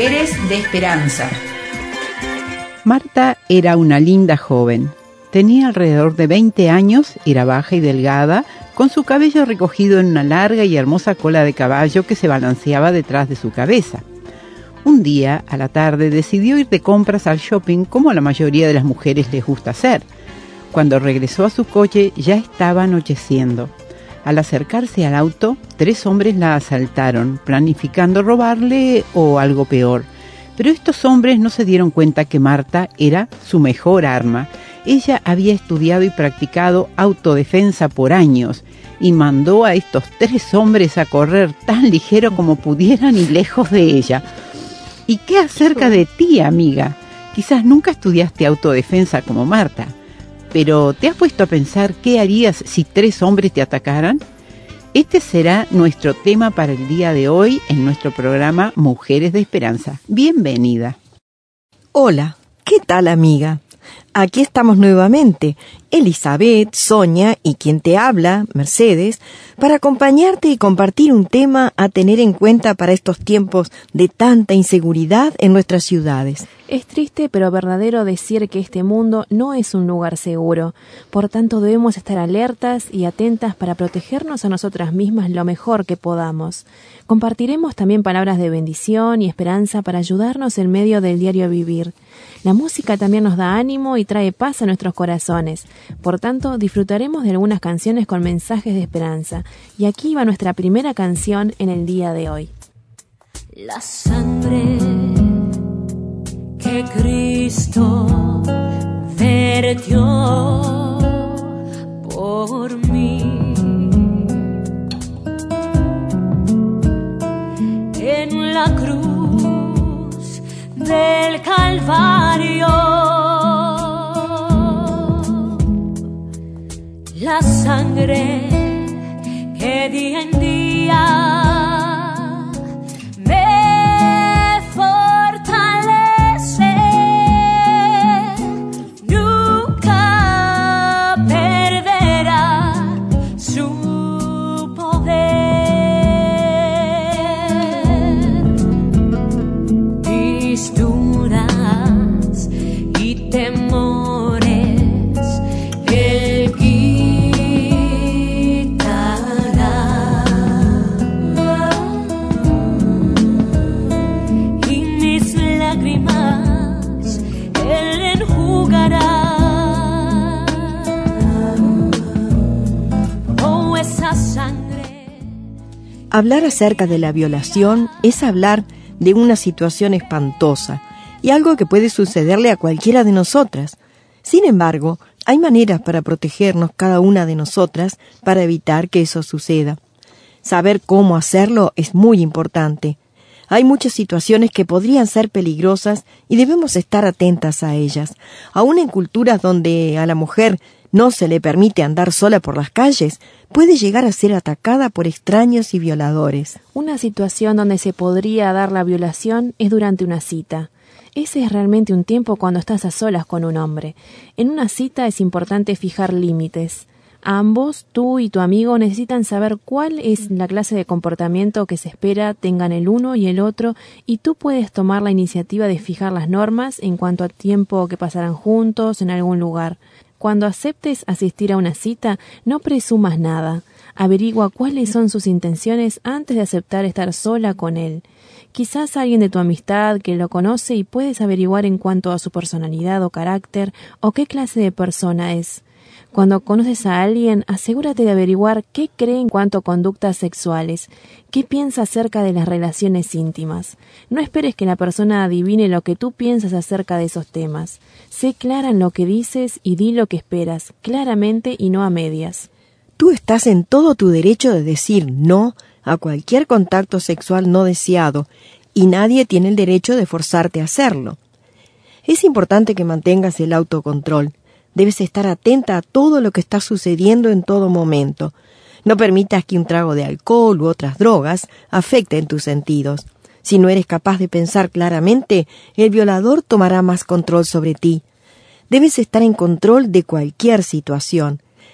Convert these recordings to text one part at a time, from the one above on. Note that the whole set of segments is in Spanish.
Mujeres de Esperanza. Marta era una linda joven. Tenía alrededor de 20 años, era baja y delgada, con su cabello recogido en una larga y hermosa cola de caballo que se balanceaba detrás de su cabeza. Un día, a la tarde, decidió ir de compras al shopping como a la mayoría de las mujeres les gusta hacer. Cuando regresó a su coche ya estaba anocheciendo. Al acercarse al auto, 3 hombres la asaltaron, planificando robarle o algo peor. Pero estos hombres no se dieron cuenta que Marta era su mejor arma. Ella había estudiado y practicado autodefensa por años y mandó a estos 3 hombres a correr tan ligero como pudieran y lejos de ella. ¿Y qué acerca de ti, amiga? Quizás nunca estudiaste autodefensa como Marta, pero ¿te has puesto a pensar qué harías si 3 hombres te atacaran? Este será nuestro tema para el día de hoy en nuestro programa Mujeres de Esperanza. Bienvenida. Hola, ¿qué tal, amiga? Aquí estamos nuevamente, Elizabeth, Sonia y quien te habla, Mercedes, para acompañarte y compartir un tema a tener en cuenta para estos tiempos de tanta inseguridad en nuestras ciudades. Es triste pero verdadero decir que este mundo no es un lugar seguro. Por tanto, debemos estar alertas y atentas para protegernos a nosotras mismas lo mejor que podamos. Compartiremos también palabras de bendición y esperanza para ayudarnos en medio del diario vivir. La música también nos da ánimo y trae paz a nuestros corazones. Por tanto, disfrutaremos de algunas canciones con mensajes de esperanza. Y aquí va nuestra primera canción en el día de hoy. La sangre que Cristo vertió por mí en la cruz del Calvario, la sangre que día en día Hablar acerca de la violación es hablar de una situación espantosa y algo que puede sucederle a cualquiera de nosotras. Sin embargo, hay maneras para protegernos cada una de nosotras para evitar que eso suceda. Saber cómo hacerlo es muy importante. Hay muchas situaciones que podrían ser peligrosas y debemos estar atentas a ellas. Aún en culturas donde a la mujer no se le permite andar sola por las calles, puede llegar a ser atacada por extraños y violadores. Una situación donde se podría dar la violación es durante una cita. Ese es realmente un tiempo cuando estás a solas con un hombre. En una cita es importante fijar límites. Ambos, tú y tu amigo, necesitan saber cuál es la clase de comportamiento que se espera tengan el uno y el otro, y tú puedes tomar la iniciativa de fijar las normas en cuanto a tiempo que pasarán juntos en algún lugar. Cuando aceptes asistir a una cita, no presumas nada. Averigua cuáles son sus intenciones antes de aceptar estar sola con él. Quizás alguien de tu amistad que lo conoce y puedes averiguar en cuanto a su personalidad o carácter o qué clase de persona es. Cuando conoces a alguien, asegúrate de averiguar qué cree en cuanto a conductas sexuales, qué piensa acerca de las relaciones íntimas. No esperes que la persona adivine lo que tú piensas acerca de esos temas. Sé clara en lo que dices y di lo que esperas, claramente y no a medias. Tú estás en todo tu derecho de decir no a cualquier contacto sexual no deseado y nadie tiene el derecho de forzarte a hacerlo. Es importante que mantengas el autocontrol. Debes estar atenta a todo lo que está sucediendo en todo momento. No permitas que un trago de alcohol u otras drogas afecten tus sentidos. Si no eres capaz de pensar claramente, el violador tomará más control sobre ti. Debes estar en control de cualquier situación.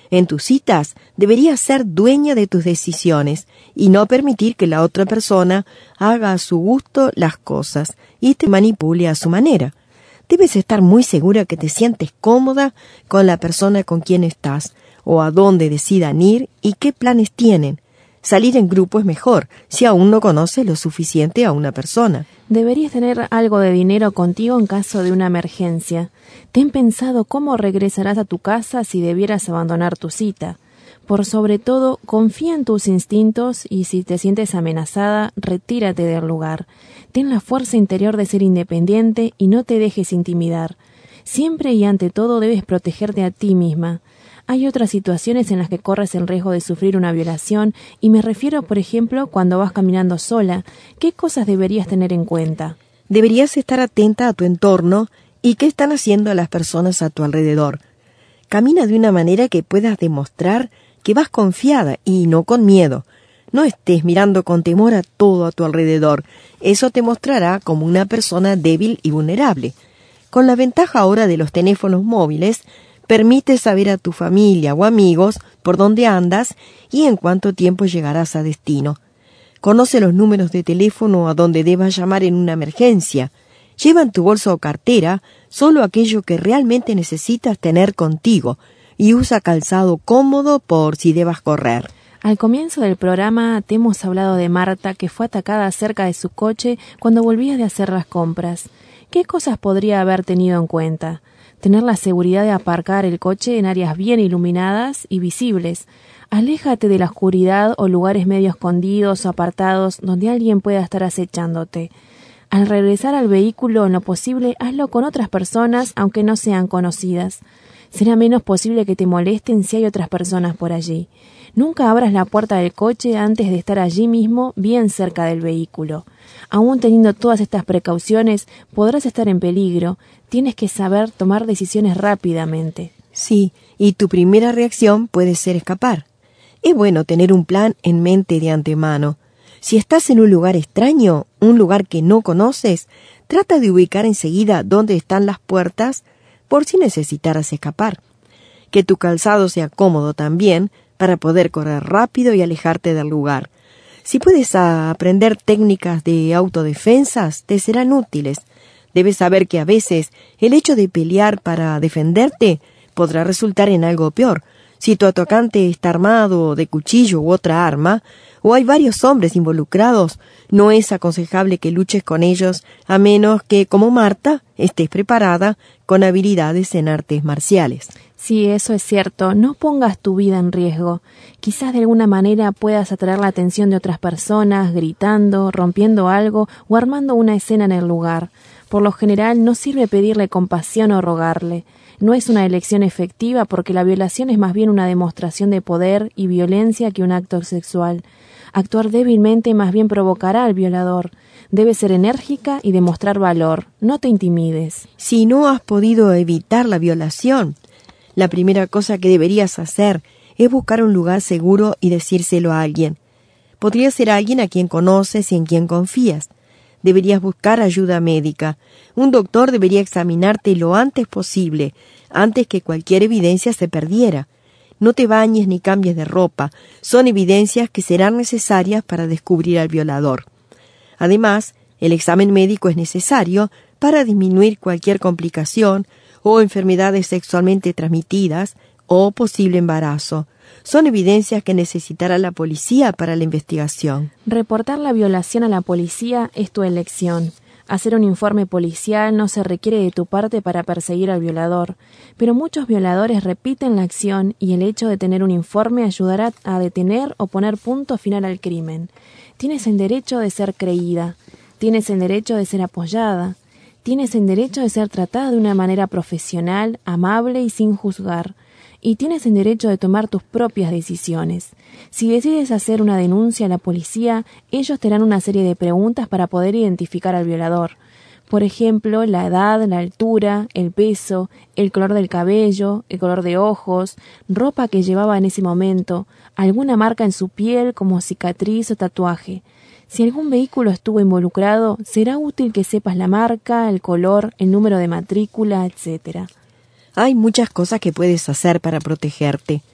En tus citas deberías ser dueña de tus decisiones y no permitir que la otra persona haga a su gusto las cosas y te manipule a su manera. Debes estar muy segura que te sientes cómoda con la persona con quien estás, o a dónde decidan ir y qué planes tienen. Salir en grupo es mejor si aún no conoces lo suficiente a una persona. Deberías tener algo de dinero contigo en caso de una emergencia. Ten pensado cómo regresarás a tu casa si debieras abandonar tu cita. Por sobre todo, confía en tus instintos y si te sientes amenazada, retírate del lugar. Ten la fuerza interior de ser independiente y no te dejes intimidar. Siempre y ante todo debes protegerte a ti misma. Hay otras situaciones en las que corres el riesgo de sufrir una violación y me refiero, por ejemplo, cuando vas caminando sola. ¿Qué cosas deberías tener en cuenta? Deberías estar atenta a tu entorno y qué están haciendo las personas a tu alrededor. Camina de una manera que puedas demostrar que vas confiada y no con miedo. No estés mirando con temor a todo a tu alrededor. Eso te mostrará como una persona débil y vulnerable. Con la ventaja ahora de los teléfonos móviles, permite saber a tu familia o amigos por dónde andas y en cuánto tiempo llegarás a destino. Conoce los números de teléfono a donde debas llamar en una emergencia. Lleva en tu bolsa o cartera solo aquello que realmente necesitas tener contigo y usa calzado cómodo por si debas correr. Al comienzo del programa te hemos hablado de Marta, que fue atacada cerca de su coche cuando volvía de hacer las compras. ¿Qué cosas podría haber tenido en cuenta? Tener la seguridad de aparcar el coche en áreas bien iluminadas y visibles. Aléjate de la oscuridad o lugares medio escondidos o apartados donde alguien pueda estar acechándote. Al regresar al vehículo, en lo posible, hazlo con otras personas, aunque no sean conocidas. Será menos posible que te molesten si hay otras personas por allí. Nunca abras la puerta del coche antes de estar allí mismo, bien cerca del vehículo. Aún teniendo todas estas precauciones, podrás estar en peligro. Tienes que saber tomar decisiones rápidamente. Sí, y tu primera reacción puede ser escapar. Es bueno tener un plan en mente de antemano. Si estás en un lugar extraño, un lugar que no conoces, trata de ubicar enseguida dónde están las puertas por si necesitaras escapar. Que tu calzado sea cómodo también para poder correr rápido y alejarte del lugar. Si puedes aprender técnicas de autodefensas, te serán útiles. Debes saber que a veces el hecho de pelear para defenderte podrá resultar en algo peor. Si tu atacante está armado de cuchillo u otra arma, o hay varios hombres involucrados, no es aconsejable que luches con ellos a menos que, como Marta, estés preparada con habilidades en artes marciales. Sí, eso es cierto. No pongas tu vida en riesgo. Quizás de alguna manera puedas atraer la atención de otras personas, gritando, rompiendo algo o armando una escena en el lugar. Por lo general, no sirve pedirle compasión o rogarle. No es una elección efectiva porque la violación es más bien una demostración de poder y violencia que un acto sexual. Actuar débilmente más bien provocará al violador. Debes ser enérgica y demostrar valor. No te intimides. Si no has podido evitar la violación, la primera cosa que deberías hacer es buscar un lugar seguro y decírselo a alguien. Podría ser alguien a quien conoces y en quien confías. Deberías buscar ayuda médica. Un doctor debería examinarte lo antes posible, antes que cualquier evidencia se perdiera. No te bañes ni cambies de ropa. Son evidencias que serán necesarias para descubrir al violador. Además, el examen médico es necesario para disminuir cualquier complicación o enfermedades sexualmente transmitidas o posible embarazo. Son evidencias que necesitará la policía para la investigación. Reportar la violación a la policía es tu elección. Hacer un informe policial no se requiere de tu parte para perseguir al violador, pero muchos violadores repiten la acción y el hecho de tener un informe ayudará a detener o poner punto final al crimen. Tienes el derecho de ser creída, tienes el derecho de ser apoyada, tienes el derecho de ser tratada de una manera profesional, amable y sin juzgar. Y tienes el derecho de tomar tus propias decisiones. Si decides hacer una denuncia a la policía, ellos te harán una serie de preguntas para poder identificar al violador. Por ejemplo, la edad, la altura, el peso, el color del cabello, el color de ojos, ropa que llevaba en ese momento, alguna marca en su piel como cicatriz o tatuaje. Si algún vehículo estuvo involucrado, será útil que sepas la marca, el color, el número de matrícula, etc. Hay muchas cosas que puedes hacer para protegerte.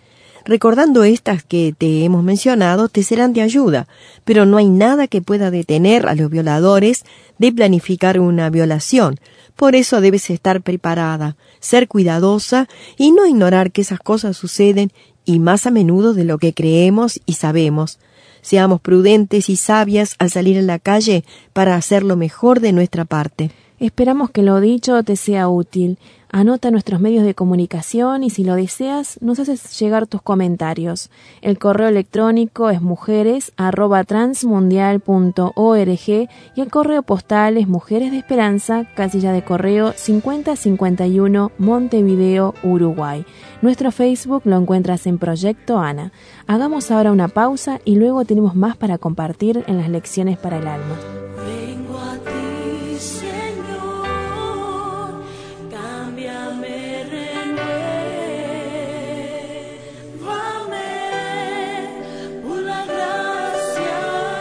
Recordando estas que te hemos mencionado, te serán de ayuda, pero no hay nada que pueda detener a los violadores de planificar una violación. Por eso debes estar preparada, ser cuidadosa y no ignorar que esas cosas suceden y más a menudo de lo que creemos y sabemos. Seamos prudentes y sabias al salir a la calle para hacer lo mejor de nuestra parte. Esperamos que lo dicho te sea útil. Anota nuestros medios de comunicación y si lo deseas, nos haces llegar tus comentarios. El correo electrónico es mujeres@transmundial.org y el correo postal es Mujeres de Esperanza, casilla de correo 5051, Montevideo, Uruguay. Nuestro Facebook lo encuentras en Proyecto Ana. Hagamos ahora una pausa y luego tenemos más para compartir en las lecciones para el alma. Vengo a ti, Señor, cámbiame, renuévame por la gracia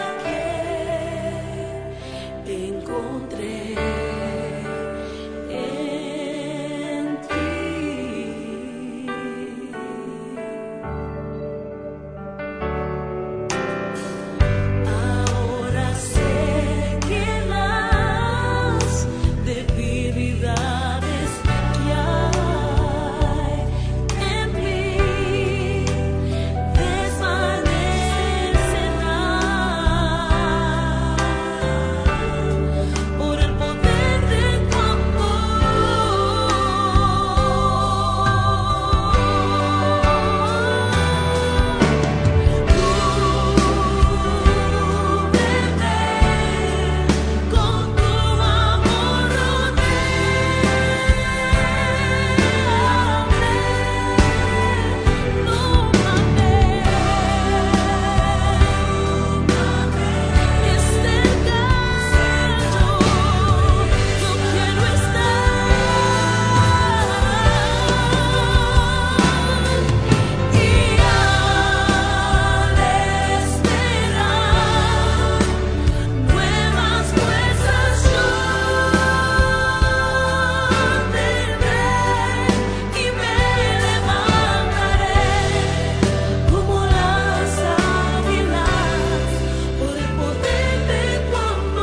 que encontré en ti. Ahora sé que las debilidades que hay en mí desvanecerán por el poder de tu con tu amor nuevas fuerzas yo tendré y me levantaré como las águilas por el poder de tu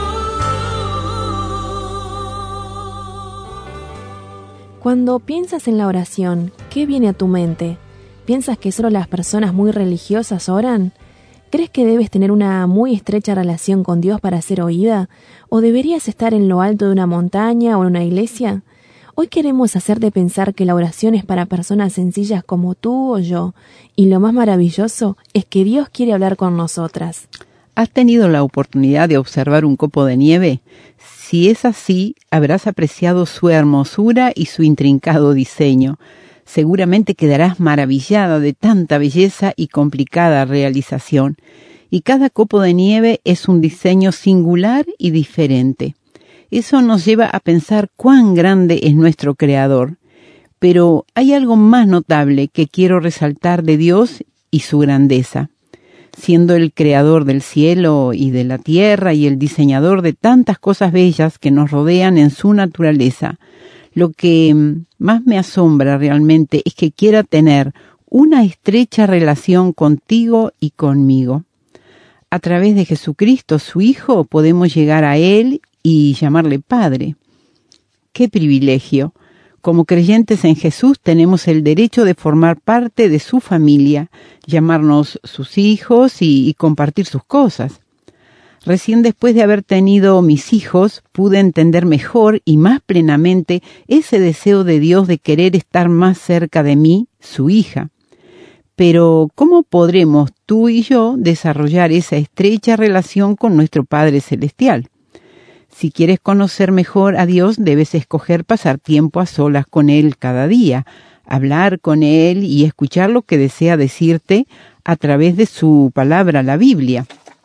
amor. Cuando piensas en la oración, ¿qué viene a tu mente? ¿Piensas que solo las personas muy religiosas oran? ¿Crees que debes tener una muy estrecha relación con Dios para ser oída? ¿O deberías estar en lo alto de una montaña o en una iglesia? Hoy queremos hacerte pensar que la oración es para personas sencillas como tú o yo, y lo más maravilloso es que Dios quiere hablar con nosotras. ¿Has tenido la oportunidad de observar un copo de nieve? Si es así, habrás apreciado su hermosura y su intrincado diseño. Seguramente quedarás maravillada de tanta belleza y complicada realización. Y cada copo de nieve es un diseño singular y diferente. Eso nos lleva a pensar cuán grande es nuestro Creador. Pero hay algo más notable que quiero resaltar de Dios y su grandeza. Siendo el creador del cielo y de la tierra y el diseñador de tantas cosas bellas que nos rodean en su naturaleza, lo que más me asombra realmente es que quiera tener una estrecha relación contigo y conmigo. A través de Jesucristo, su Hijo, podemos llegar a Él y llamarle Padre. ¡Qué privilegio! Como creyentes en Jesús tenemos el derecho de formar parte de su familia, llamarnos sus hijos y compartir sus cosas. Recién después de haber tenido mis hijos, pude entender mejor y más plenamente ese deseo de Dios de querer estar más cerca de mí, su hija. Pero, ¿cómo podremos tú y yo desarrollar esa estrecha relación con nuestro Padre Celestial? Si quieres conocer mejor a Dios, debes escoger pasar tiempo a solas con Él cada día, hablar con Él y escuchar lo que desea decirte a través de su palabra, la Biblia.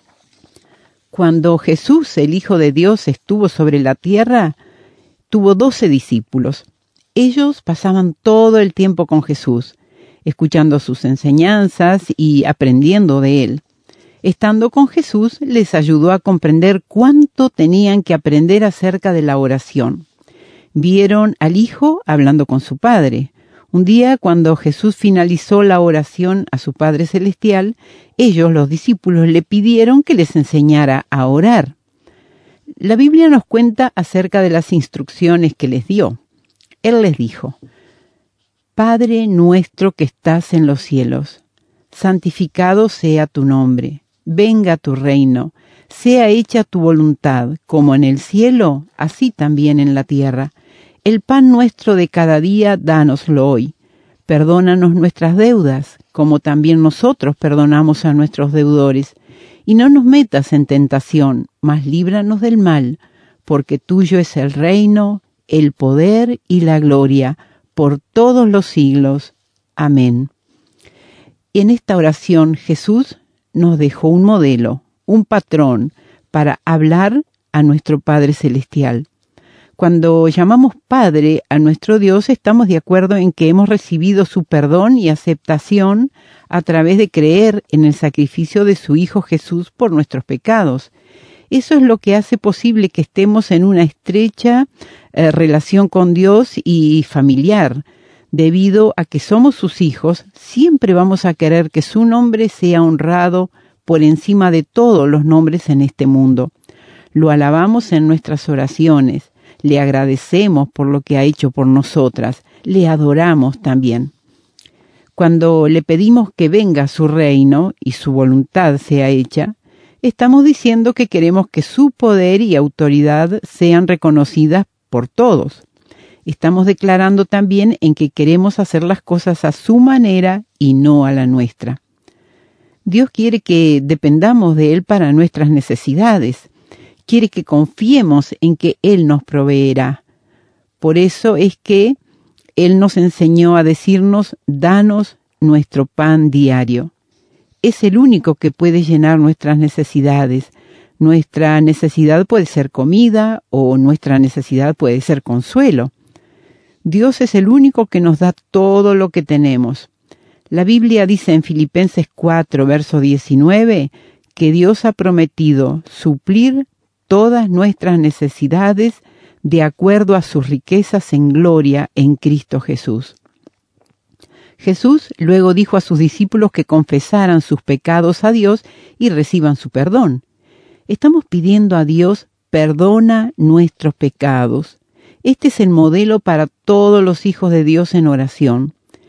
Cuando Jesús, el Hijo de Dios, estuvo sobre la tierra, tuvo 12 discípulos. Ellos pasaban todo el tiempo con Jesús, escuchando sus enseñanzas y aprendiendo de Él. Estando con Jesús, les ayudó a comprender cuánto tenían que aprender acerca de la oración. Vieron al Hijo hablando con su Padre, Un día, cuando Jesús finalizó la oración a su Padre Celestial, ellos, los discípulos, le pidieron que les enseñara a orar. La Biblia nos cuenta acerca de las instrucciones que les dio. Él les dijo: Padre nuestro que estás en los cielos, santificado sea tu nombre, venga tu reino, sea hecha tu voluntad, como en el cielo, así también en la tierra. El pan nuestro de cada día, dánoslo hoy. Perdónanos nuestras deudas, como también nosotros perdonamos a nuestros deudores. Y no nos metas en tentación, mas líbranos del mal, porque tuyo es el reino, el poder y la gloria, por todos los siglos. Amén. En esta oración Jesús nos dejó un modelo, un patrón, para hablar a nuestro Padre Celestial. Cuando llamamos Padre a nuestro Dios, estamos de acuerdo en que hemos recibido su perdón y aceptación a través de creer en el sacrificio de su Hijo Jesús por nuestros pecados. Eso es lo que hace posible que estemos en una estrecha relación con Dios y familiar. Debido a que somos sus hijos, siempre vamos a querer que su nombre sea honrado por encima de todos los nombres en este mundo. Lo alabamos en nuestras oraciones, le agradecemos por lo que ha hecho por nosotras, le adoramos también. Cuando le pedimos que venga su reino y su voluntad sea hecha, estamos diciendo que queremos que su poder y autoridad sean reconocidas por todos. Estamos declarando también en que queremos hacer las cosas a su manera y no a la nuestra. Dios quiere que dependamos de Él para nuestras necesidades. Quiere que confiemos en que Él nos proveerá. Por eso es que Él nos enseñó a decirnos: danos nuestro pan diario. Es el único que puede llenar nuestras necesidades. Nuestra necesidad puede ser comida o nuestra necesidad puede ser consuelo. Dios es el único que nos da todo lo que tenemos. La Biblia dice en Filipenses 4, verso 19, que Dios ha prometido suplir todas nuestras necesidades de acuerdo a sus riquezas en gloria en Cristo Jesús. Jesús luego dijo a sus discípulos que confesaran sus pecados a Dios y reciban su perdón. Estamos pidiendo a Dios: perdona nuestros pecados. Este es el modelo para todos los hijos de Dios en oración.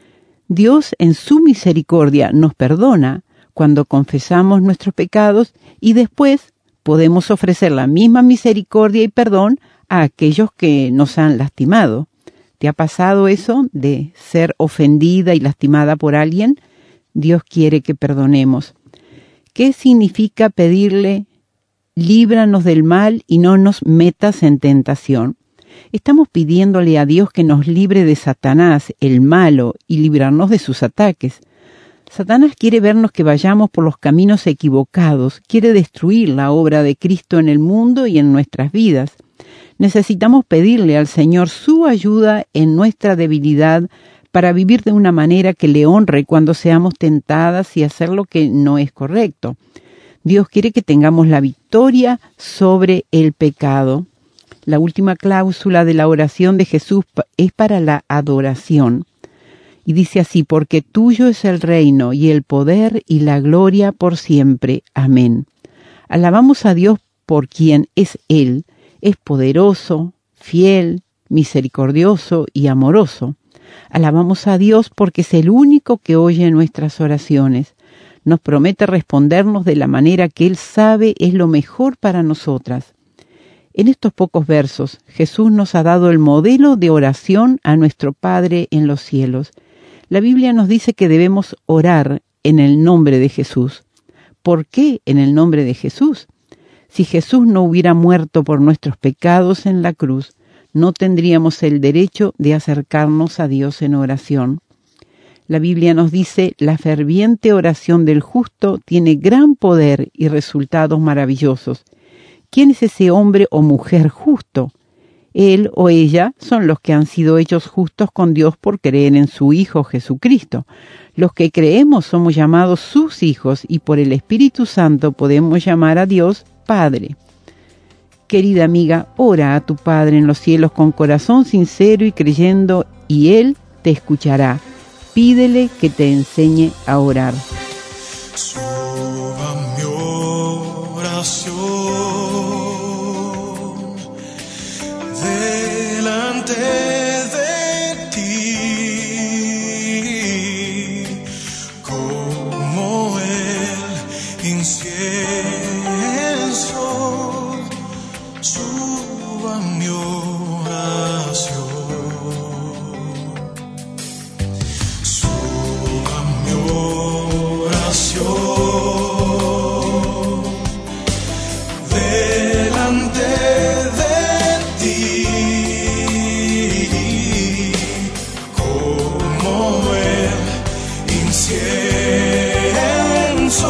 Dios en su misericordia nos perdona cuando confesamos nuestros pecados y después podemos ofrecer la misma misericordia y perdón a aquellos que nos han lastimado. ¿Te ha pasado eso de ser ofendida y lastimada por alguien? Dios quiere que perdonemos. ¿Qué significa pedirle: líbranos del mal y no nos metas en tentación? Estamos pidiéndole a Dios que nos libre de Satanás, el malo, y librarnos de sus ataques. Satanás quiere vernos que vayamos por los caminos equivocados, quiere destruir la obra de Cristo en el mundo y en nuestras vidas. Necesitamos pedirle al Señor su ayuda en nuestra debilidad para vivir de una manera que le honre cuando seamos tentadas y hacer lo que no es correcto. Dios quiere que tengamos la victoria sobre el pecado. La última cláusula de la oración de Jesús es para la adoración. Y dice así: porque tuyo es el reino y el poder y la gloria por siempre. Amén. Alabamos a Dios por quien es Él. Es poderoso, fiel, misericordioso y amoroso. Alabamos a Dios porque es el único que oye nuestras oraciones. Nos promete respondernos de la manera que Él sabe es lo mejor para nosotras. En estos pocos versos, Jesús nos ha dado el modelo de oración a nuestro Padre en los cielos. La Biblia nos dice que debemos orar en el nombre de Jesús. ¿Por qué en el nombre de Jesús? Si Jesús no hubiera muerto por nuestros pecados en la cruz, no tendríamos el derecho de acercarnos a Dios en oración. La Biblia nos dice: la ferviente oración del justo tiene gran poder y resultados maravillosos. ¿Quién es ese hombre o mujer justo? Él o ella son los que han sido hechos justos con Dios por creer en su Hijo Jesucristo. Los que creemos somos llamados sus hijos y por el Espíritu Santo podemos llamar a Dios Padre. Querida amiga, ora a tu Padre en los cielos con corazón sincero y creyendo, y Él te escuchará. Pídele que te enseñe a orar. Suba mi oración delante de ti, como el incienso. Suba mi oración. Suba mi oración delante de ti, como el incienso.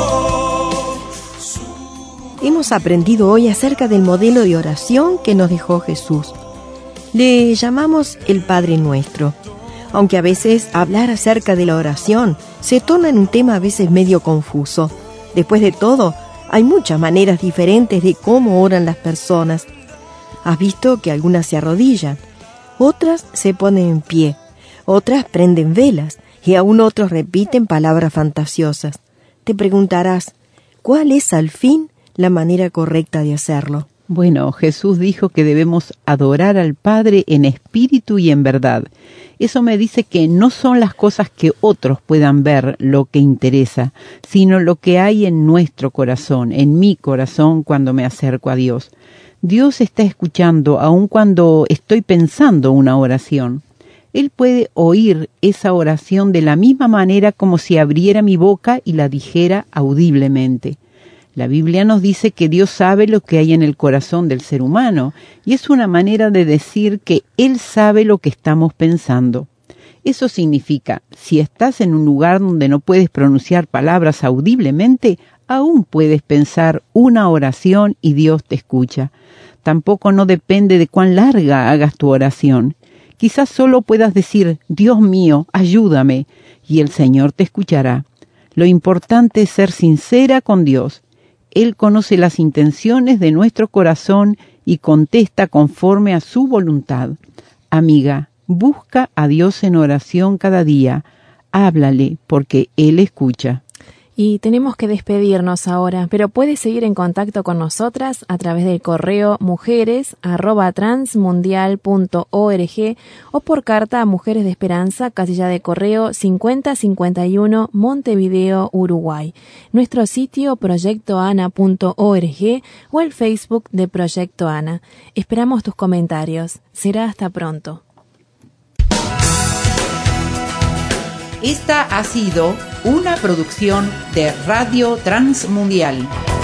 Hemos aprendido hoy acerca del modelo de oración que nos dejó Jesús. Le llamamos el Padre Nuestro, aunque a veces hablar acerca de la oración se torna en un tema a veces medio confuso. Después de todo, hay muchas maneras diferentes de cómo oran las personas. Has visto que algunas se arrodillan, otras se ponen en pie, otras prenden velas y aún otros repiten palabras fantasiosas. Te preguntarás, ¿cuál es al fin la manera correcta de hacerlo? Bueno, Jesús dijo que debemos adorar al Padre en espíritu y en verdad. Eso me dice que no son las cosas que otros puedan ver lo que interesa, sino lo que hay en nuestro corazón, en mi corazón cuando me acerco a Dios. Dios está escuchando aun cuando estoy pensando una oración. Él puede oír esa oración de la misma manera como si abriera mi boca y la dijera audiblemente. La Biblia nos dice que Dios sabe lo que hay en el corazón del ser humano, y es una manera de decir que Él sabe lo que estamos pensando. Eso significa, si estás en un lugar donde no puedes pronunciar palabras audiblemente, aún puedes pensar una oración y Dios te escucha. Tampoco no depende de cuán larga hagas tu oración. Quizás solo puedas decir, Dios mío, ayúdame, y el Señor te escuchará. Lo importante es ser sincera con Dios. Él conoce las intenciones de nuestro corazón y contesta conforme a su voluntad. Amiga, busca a Dios en oración cada día. Háblale, porque Él escucha. Y tenemos que despedirnos ahora, pero puedes seguir en contacto con nosotras a través del correo mujeres@transmundial.org o por carta a Mujeres de Esperanza, casilla de correo 5051, Montevideo, Uruguay. Nuestro sitio proyectoana.org o el Facebook de Proyecto Ana. Esperamos tus comentarios. Será hasta pronto. Esta ha sido una producción de Radio Transmundial.